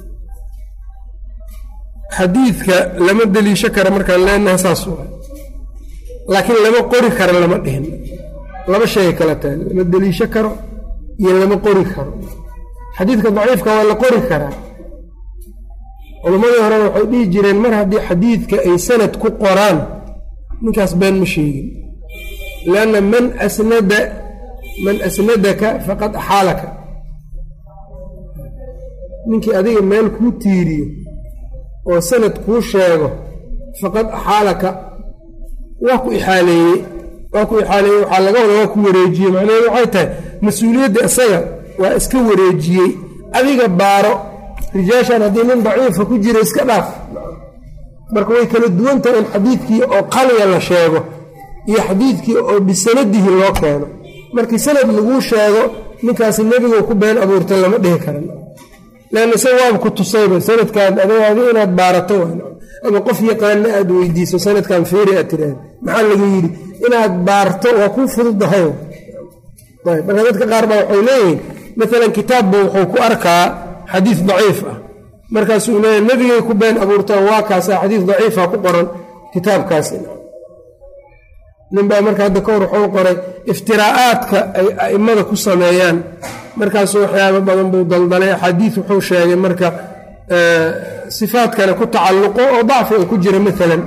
xadiidka lama deliisho kara markaan leenaha saas laakiin lama qori karo lama dhihin laba shay kala tahay lama deliisho karo iyo lama qori karo xadiidka daciifka waa la qori karaa culammadii horena waxay dhihi jireen mar haddii xadiidka ay sanad ku qoraan ninkaas been ma sheegin lianna man asnada man asnadaka faqad axaalaka ninkii adiga meel kuu tiiriyo oo sanad kuu sheego faqad axaalaka waa ku ixaaleeyey waa ku ixaaleeyey waxaa laga wada waa ku wareejiyey macnaheedu waxay tahay mas-uuliyadda isaga waa iska wareejiyey adiga baaro rijaashan haddii nin daciifa ku jira iska dhaaf marka way kala duwan tahay in xadiidkii oo qaliya la sheego iyo xadiidkii oo bisanadihi loo keeno markii sanad laguu sheego ninkaasi nebigu ku been abuurta lama dhihi karan leanna isaga waaba ku tusayba sanadkan adi inaad baarato ama qof yaqaana aad weydiiso sanadkan feeri aad tiraahda maxaa lagu yidhi inaad baarto waa kuu fududahay ayb marka dadka qaar baa waxay leeyihiin maalan kitaabba wuxuu ku arkaa xadiis daciif ah markaasuu leeyahy nebigay ku been abuurtaan waa kaasa xadiis daciifa ku qoran kitaabkaasi ninbaa marka hadda ka hor wuxuu qoray iftiraa'aadka ay a'immada ku sameeyaan markaasuu waxyaabo badan buu daldalay axaadiis wuxuu sheegay marka sifaadkana ku tacalluqo oo dacfi ay ku jira maalan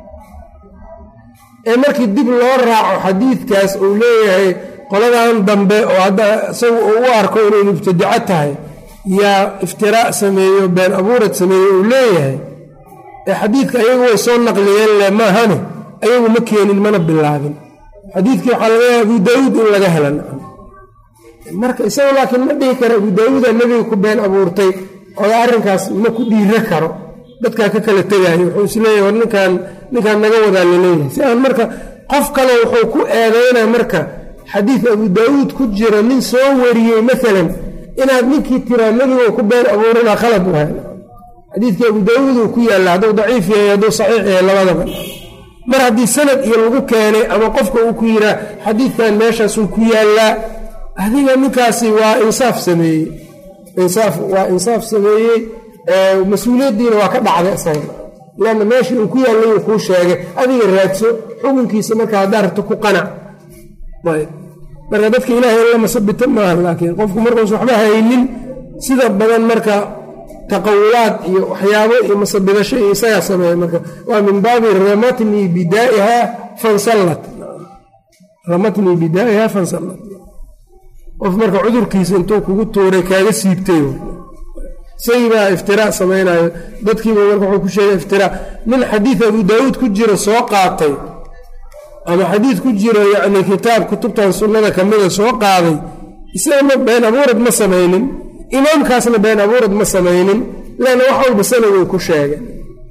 ee markii dib loo raaco xadiidkaas uu leeyahay qoladan dambe oo hadda isagu uu u arko inay mubtadico tahay yaa iftiraac sameeyo been abuurad sameeyo uu leeyahay ee xadiidka ayagu way soo naqliyeen le maahane ayagu ma keenin mana bilaabin xadiidkii waxaa laga yahay abu daawuud in laga helan marka isaga laakiin ma dhihi karo abu daawuuda nebiga ku been abuurtay oo arrinkaas ma ku dhiiro karo dadkaa ka kala tegaayo wuxuu isleeyahay war ninkaan ninkaan naga wadaa laleeyahay si aan marka qof kale wuxuu ku eedaynaa marka xadiid abu daawuud ku jira nin soo wariyey maalan inaad ninkii tiraa nebiga ku been abuuranaa khalad u hay xadiidkii abu daawuud uu ku yaalla hadduu daciif yahay hadduu saxiix yahay labadaba mar haddii sanad iyo lagu keenay ama qofka uu ku yiraa xadiidkan meeshaasuu ku yaallaa adiga ninkaasi waa insaaf sameeyey insaaf waa insaaf sameeyey mas-uuliyaddiina waa ka dhacday isaga leanna meeshii uu ku yaallay uu kuu sheegay adiga raadso xukunkiisa marka haddaa rabto ku qanac ayb marka dadka ilaahay in la masabita maaha laakiin qofku markuusa waxba haynin sida badan marka taqawulaad iyo waxyaabo iyo masabidasho iyo isagaa sameeya marka waa min baabi ramatnii bidaa'ihaa fansallat ramatnii bidaa'ihaa fansallat qof marka cudurkiisa intuu kugu tuuray kaaga siibtay isagii baa iftiraac samaynayo dadkiiba marka wuxuu ku sheegay iftiraac nin xadiid abu daawuud ku jiro soo qaatay ama xadiid ku jiro yacni kitaab kutubtan sunnada ka mida soo qaaday isagana been abuurad ma samaynin imaamkaasna been abuurad ma samaynin leanna wax walba sanaduu ku sheegay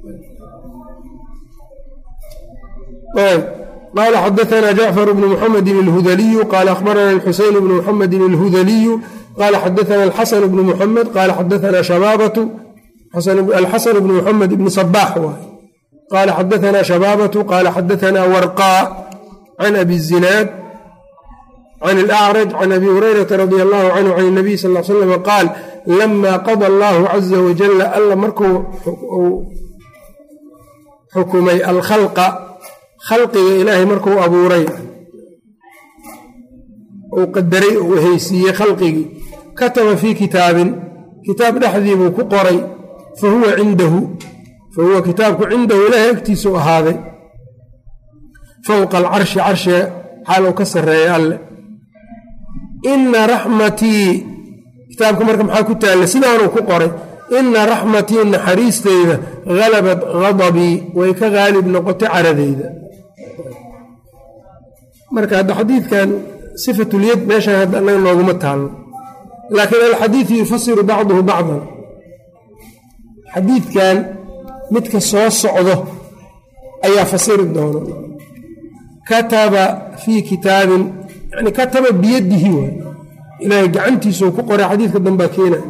قال حدثنا جعفر بن محمد الهذلي قال أخبرنا الحسين بن محمد الهذلي قال حدثنا الحسن بن محمد قال حدثنا شبابة الحسن بن محمد بن صباح قال حدثنا شبابة قال حدثنا ورقاء عن أبي الزناد عن الأعرج عن أبي هريرة رضي الله عنه عن النبي صلى الله عليه وسلم قال لما قضى الله عز وجل ألا مركو حكمي الخلق khalqiga ilaahay markuu abuuray uu qadaray uu haysiiyey khalqigii kataba fii kitaabin kitaab dhexdii buu ku qoray fa huwa cindahu fa huwa kitaabku cindahu ilaahay agtiisuu ahaaday fowqa alcarshi carshiga xaal uu ka sarreeya alle ina raxmatii kitaabka marka maxaa ku taalla sidaanuu ku qoray ina raxmatii naxariisteyda halabat hadabii way ka haalib noqotay caradeyda marka hadda xadiidkan sifatulyad meeshan hadda annaga nooguma taalno laakiin alxadiidu yufasiru bacduhu bacdan xadiidkan midka soo socdo ayaa fasiri doono kataba fii kitaabin yani kataba biyadihi waay ilaahay gacantiisuu ku qoray xadiidka dambaa keena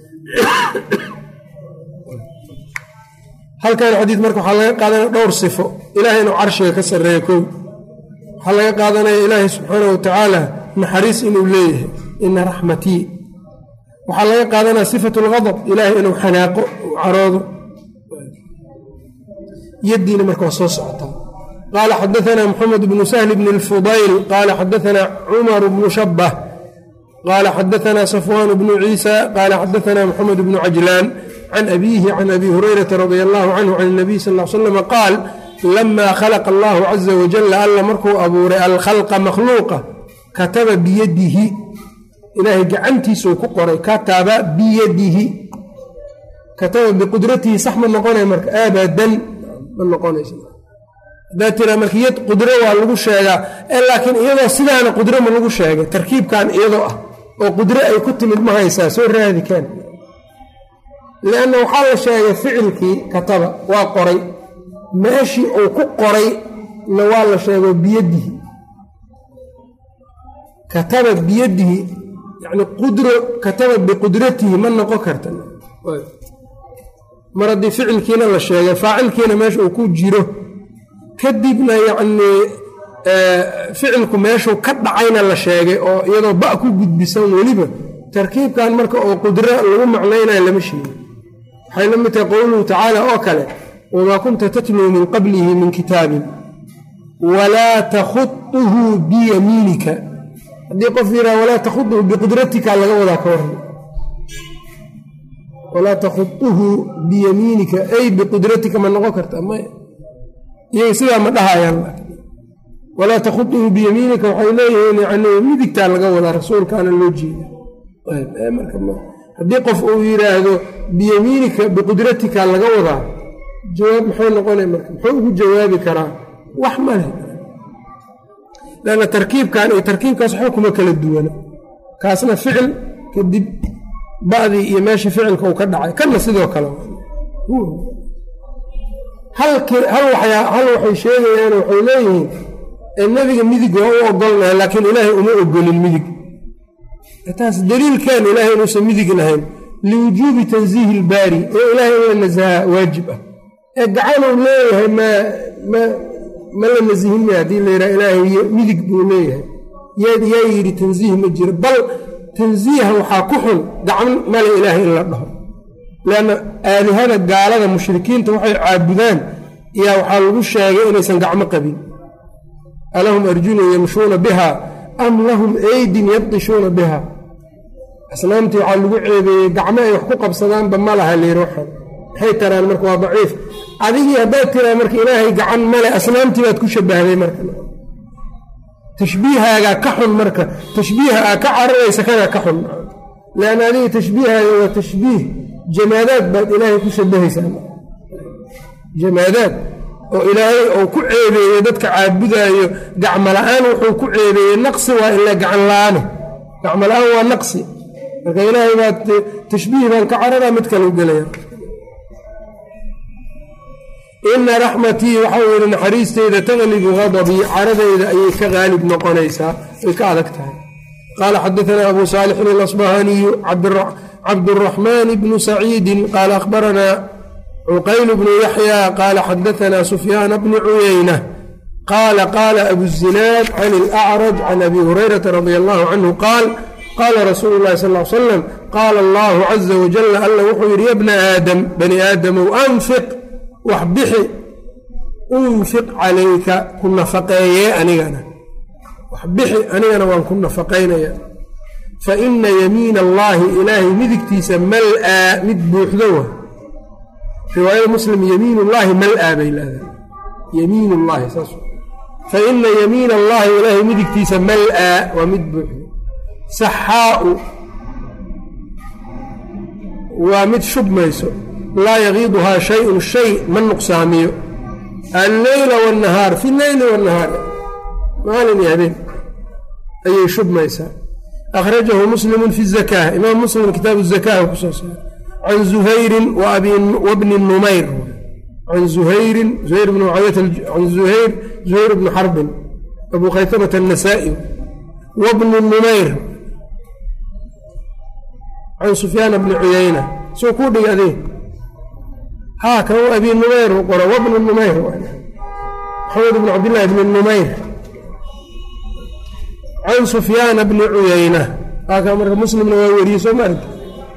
halkan xadiid marka waxaa laga qaadanaya dhowr sifo ilaahay inuu carshiga ka sarreeya kow waxaa laga qaadanaya ilaahay subxaana wa tacaala naxariis inuu leeyahay ina raxmatii waxaa laga qaadanaya sifatu lgadab ilaahay inuu xanaaqo uu caroodo yaddiina marka waa soo socotaa qaala xadaanaa moxamed bnu sahli bni lfudayl qaala xadaanaa cumar bnu shabbah qaala xadaanaa safwaan bnu ciisa qaala xadaanaa moxamed bnu cajlaan can abiihi can abi hurayrata radia allahu canhu can اnabiy sal l slama qaal lama khalaqa allahu caza wajala alla markuu abuuray alkhalqa makhluuqa kataba biyadihi ilaahay gacantiisuu ku qoray kataba biyadihi kataba biqudratihi sax ma noqonay marka abadan ma noqonaysa haddaa tiraa marka yad qudro waa lagu sheegaa laakiin iyadoo sidaana qudro ma lagu sheegay tarkiibkan iyadoo ah oo qudro ay ku timid ma haysaa soo raadi kaan lianna waxaa la sheegay ficilkii kataba waa qoray meeshii uu ku qoray na waa la sheego biyadihi kataba biyadihi yani qudro kataba biqudratihi ma noqon karta mar haddii ficilkiina la sheegay faacilkiina meesha uu ku jiro kadibna yacnii ficilku meeshuu ka dhacayna la sheegay oo iyadoo ba ku gudbisan weliba tarkiibkan marka oo qudro lagu macnaynayo lama sheegin waxay la mid tahay qowluhu tacaala oo kale wamaa kunta tatluu min qablihi min kitaabin walaa takhutuhu biyamiinika haddii qof yidhaha walaa takhutuhu biqudratika laga wadaa ka waran walaa takhutuhu biyamiinika ay biqudratika ma noqon karta maya iyaga sidaa ma dhahayaan walaa takhutuhu biyamiinika waxay leeyihiin yani midigtaa laga wadaa rasuulkaana loo jeeda haddii qof uu yidhaahdo biyamiinika biqudratika laga wadaa jawaab maxay noqonay marka muxuu ugu jawaabi karaa wax ma leh lanna tarkiibkan iyo tarkiibkaas waxba kuma kala duwana kaasna ficil kadib ba'dii iyo meeshii ficilka uu ka dhacay kanna sidoo kale hal waxay sheegayaan waxay leeyihiin nebiga midig waa u ogolnahay laakiin ilaahay uma ogolin midig taas daliilkan ilaahay inuusan midig lahayn liwujuubi tansiihi ilbaari ee ilaahay in la nasaha waajib ah ee gacanuu leeyahay ma ma ma la nasihin maya haddii la yidhaha ilaahay midig buu leeyahay yaa yidhi tansiih ma jiro bal tansiiha waxaa ku xun gacan male ilaahay in la dhaho leanna aalihada gaalada mushrikiinta waxay caabudaan yaa waxaa lagu sheegay inaysan gacmo qabin alahum arjulun yamshuuna biha am lahum aydin yabdishuuna biha asnaamtii waxaa lagu ceebeeyey gacmo ay wax ku qabsadaanba ma laha layidhi waxan maxay taraan marka waa daciif adigii haddaad tiraa marka ilaahay gacan male asnaamtii baad ku shabahday marka tashbiihaagaa ka xun marka tashbiiha aa ka cararaysa kanaa ka xun leanna adiga tashbiihaaga waa tashbiih jamaadaad baad ilaahay ku shabahaysaa jamaadaad oo ilaahay uu ku ceebeeyey dadka caabudaayo gacmo la-aan wuxuu ku ceebeeyey naqsi waa ilaa gacan la-aane gacmo la-aan waa naqsi marka ilaahay baad tashbiih baan ka cararaa mid kale u gelaya ina raxmatii waxau yidhi naxariisteyda taglibu gadabii caradayda ayay ka qaalib noqonaysaa ay ka adag tahay qaala xadaanaa abu saalixin alasbahaniyu cabduraxmaan bnu saciidin qaala akhbaranaa cuqayl bnu yaxya qaala xadaanaa sufyaana bni cuyayna qaala qaala abuzinaad can ilacraj can abi hurayrata radia allahu canhu qaal qaala rasuulu llahi sal l salam qaala allahu caza wajala alla wuxuu yidhi ya bna aadam bani aadamow anfiq wax bixi unfiq calayka ku nafaqeeyee anigana wax bixi anigana waan ku nafaqaynaya fa ina yamiina allaahi ilaahay midigtiisa mal-aa mid buuxdo wa riwaayada muslim yamiinullaahi mal-aa bay leedahay yamiinullaahi saas fa ina yamiina allaahi ilaahay midigtiisa mal-aa waa mid buuxdo saxaa'u waa mid shubmayso laa yagiiduhaa shayun shay ma nuqsaamiyo alleyla waannahaar fi leyli waannahaar maalin iyo habeen ayay shubmaysaa akhrajahu muslimun fi zakaa imaam muslim kitaabu zakaa kusoo saaray can zuhayrin wabni numayr can zuhayrin zuhayr bn can zuhayr zuhayr bni xarbin abu khaytamata annasaa'i wabni numayr can sufyaana bni cuyayna soo kuu dhig adee haa kan abi numayr u qora wabnu numayr maxamed bn cabdillaahi bni numayr can sufyaana bni cuyayna haakaa marka muslimna waa weriyey soo ma arki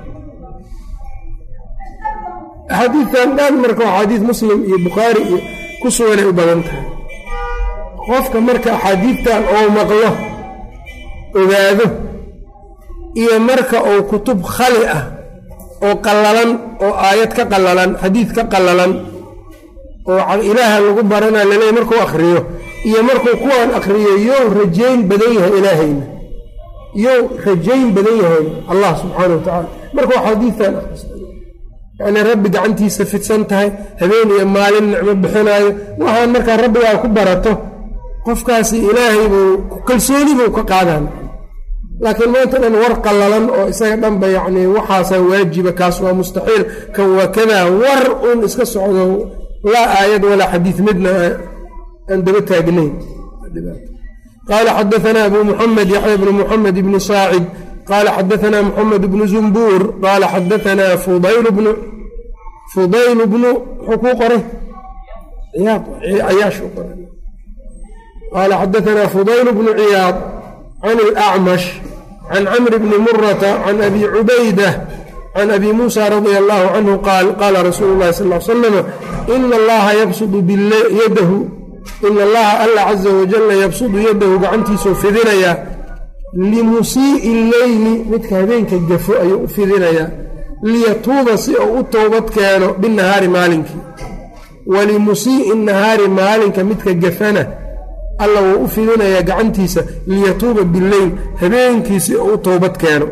axaadiidtan dhan marka axaadiid muslim iyo bukhaari iyo ku suganay u badan tahay qofka marka axaadiidtan oo maqlo ogaado iyo marka uu kutub khali ah oo qallalan oo aayad ka qallalan xadiid ka qallalan oo ilaaha lagu barana laleeyahy markuu akhriyo iyo markuu kuwaan akhriyo yow rajayn badan yahay ilaahayna yow rajayn badan yahay allah subxaana wa tacaala markuu xadiidtan akhristo yacnii rabbi gacantiisa fidsan tahay habeen iyo maalin nicmo bixinaayo waxaan markaa rabbigaa ku barato qofkaasi ilaahay buu kalsooni buu ka qaadaan laakiin maanta dhan war qallalan oo isaga dhanba yacnii waxaasaa waajiba kaas waa mustaxiil kan waa kadaa war uun iska socdo laa aayad walaa xadiid midna aan daba taagnayn. qaala xadaanaa abu muxamed yaxya bnu muxamed ibni saacid qaala xadaanaa muxamed bnu zumbuur qaala xadaanaa fudayl bnu fudayl bnu muxuu kuu qoray cayaash u qoray qaala xadaanaa fudayl bnu ciyaad can alacmash can camri bni murata can abi cubaydah can abi muusa radia allahu canhu qaal qaala rasuulu llahi sal l slama ina allaha yabsudu yadahu ina allaha alla caza wajalla yabsudu yadahu gacantiisuu fidinayaa limusii'i leyli midka habeenka gafo ayuu u fidinayaa liyatuuba si uu u toobad keeno binahaari maalinkii walimusii'i nahaari maalinka midka gafana alla wuu u fidinayaa gacantiisa liyatuuba bileyl habeenkii si uu u toobad keeno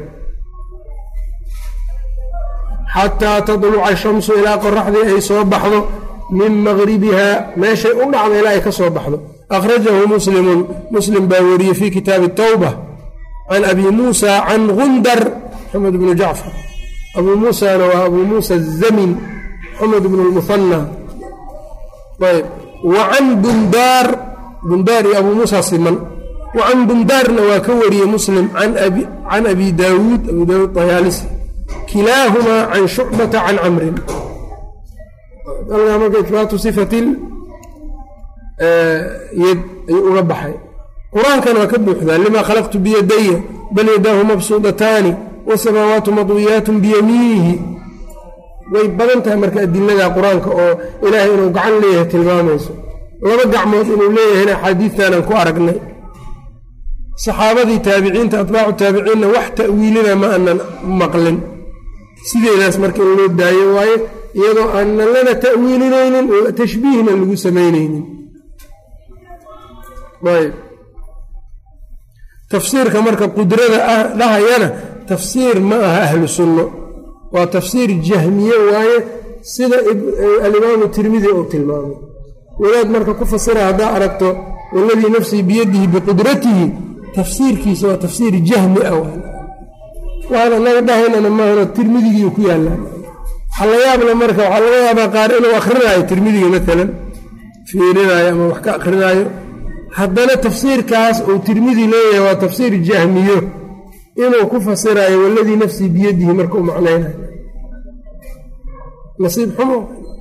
xataa tadluca shamsu ilaa qoraxdii ay soo baxdo min maqribihaa meeshay u dhacda ilaa ay ka soo baxdo. akhrajahu muslimun muslim baa wariyey fii kitaabi tawba can abi muusa can gundar maxamed bnu jacfar abuu muusana waa abuu muusa zamin maxamed bnu lmuhanna ayb wa can bundaar bundaar iyo abuu muusa siman wa can bundaarna waa ka wariyey muslim can abi daawuud abi daawuud tayaalisi kilaahumaa can shucbata can camrin marka ibaatu sifatil yad ayuu uga baxay. qur-aankan waa ka buuxdaa limaa khalaqtu biyadaya bal yadaahu mabsuudataani wasamaawaatu madwiyaatun biyamiinihi way badan tahay marka adilada qur-aanka oo ilaahay inuu gacan leeyahay tilmaamayso. laba gacmood inuu leeyahayna axaadiidtaanaan ku aragnay. saxaabadii taabiciinta atbaacu taabiciinna wax ta'wiilina ma aanan maqlin. sideedaas marka in loo daayo waaye iyadoo aanan lana ta'wiilinaynin tashbiihna lagu samaynaynin. ayb tafsiirka marka qudrada ah dhahayana tafsiir ma aha ahlu sunno, waa tafsiir jahmiye waaye sida alimaamu tirmidi uu tilmaamay. wadaad marka ku fasira haddaa aragto waladii nafsii biyadihi biqudratihi tafsiirkiisa waa tafsiir jahmi ah waana naga dhahaynana maahano tirmidigii ku yaallaan. waxaa la yaabla marka waxaa laga yaabaa qaar inuu akrinaayo tirmidiga maalan fiirinaayo ama wax ka akrinaayo, haddana tafsiirkaas uu tirmidi leeyahay waa tafsiir jahmiyo inuu ku fasiraayo waladii nafsii biyadihi marka u macnaynayo nasiib xumo.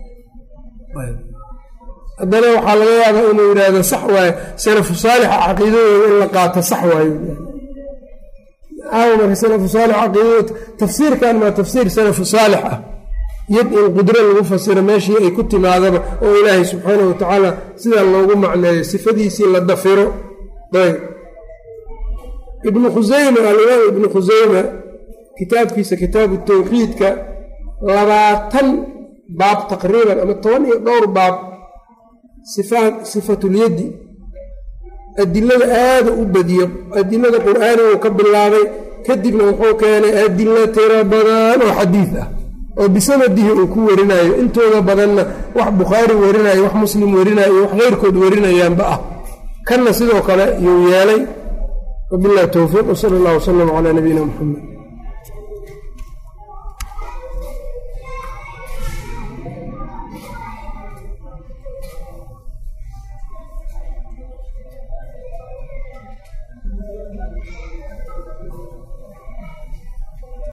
haddana waxaa laga yaabaa inuu yidhaahdo sax waaye salafu saalixa caqiidadooda in la qaato sax waayo marka salafu saalix caqiidadooda tafsiirkan maa tafsiir salafu saalix ah yad in qudro lagu fasiro meeshii ay ku timaadaba oo ilaahay subxaanahu watacaala sidaa loogu macneeyo sifadiisii la dafiro. ayb ibnu khusayma alimaam ibnu khusayma kitaabkiisa kitaabu tawxiidka labaatan baab taqriiban ama toban iyo dhowr baab sifatulyaddi adilada aada u badiyo adilada qur-aanigu ka bilaabay kadibna wuxuu keenay adilo tiro badan oo xadiid ah oo bisanadihi uu ku warinayo intooda badanna wax bukhaari warinayo wax muslim warinayo iyo wax keyrkood warinayaanba ah. kanna sidoo kale yuu yeelay. wabillahi towfiiq wsala allah wasalam calaa nabiyina muxamed.